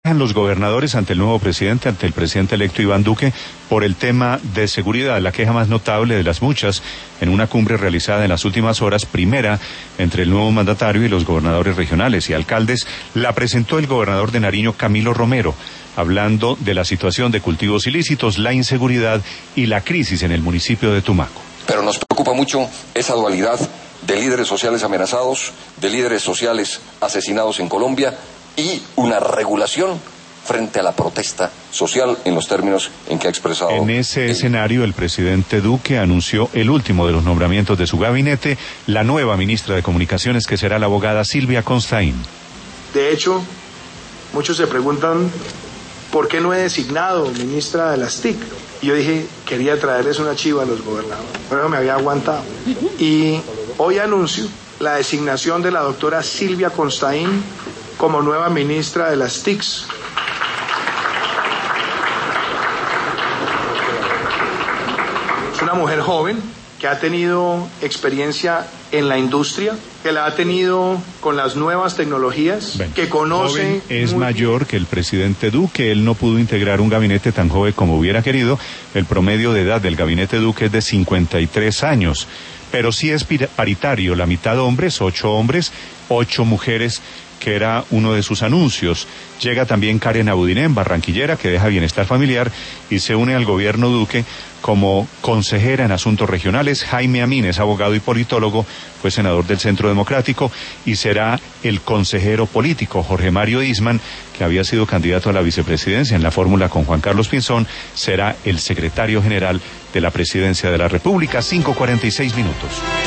Los gobernadores ante el nuevo presidente, ante el presidente electo Iván Duque, por el tema de seguridad, la queja más notable de las muchas en una cumbre realizada en las últimas horas, primera entre el nuevo mandatario y los gobernadores regionales y alcaldes, la presentó el gobernador de Nariño, Camilo Romero, hablando de la situación de cultivos ilícitos, la inseguridad y la crisis en el municipio de Tumaco. Pero nos preocupa mucho esa dualidad de líderes sociales amenazados, de líderes sociales asesinados en Colombia, y una regulación frente a la protesta social en los términos en que ha expresado. En ese escenario, el presidente Duque anunció el último de los nombramientos de su gabinete, la nueva ministra de Comunicaciones, que será la abogada Silvia Constaín. De hecho, muchos se preguntan por qué no he designado ministra de las TIC. Y yo dije, quería traerles una chiva a los gobernadores, pero me había aguantado. Y hoy anuncio la designación de la doctora Silvia Constaín como nueva ministra de las TICs. Es una mujer joven que ha tenido experiencia en la industria, que la ha tenido con las nuevas tecnologías, que conoce... Es mayor que el presidente Duque, él no pudo integrar un gabinete tan joven como hubiera querido. El promedio de edad del gabinete Duque es de 53 años, pero sí es paritario, la mitad hombres, 8 hombres, 8 mujeres, que era uno de sus anuncios. Llega también Karen Abudinen, barranquillera, que deja bienestar familiar y se une al gobierno Duque como consejera en asuntos regionales. Jaime Amin es abogado y politólogo, fue senador del Centro Democrático y será el consejero político. Jorge Mario Isman, que había sido candidato a la vicepresidencia en la fórmula con Juan Carlos Pinzón, será el secretario general de la presidencia de la República. 5:46 minutos.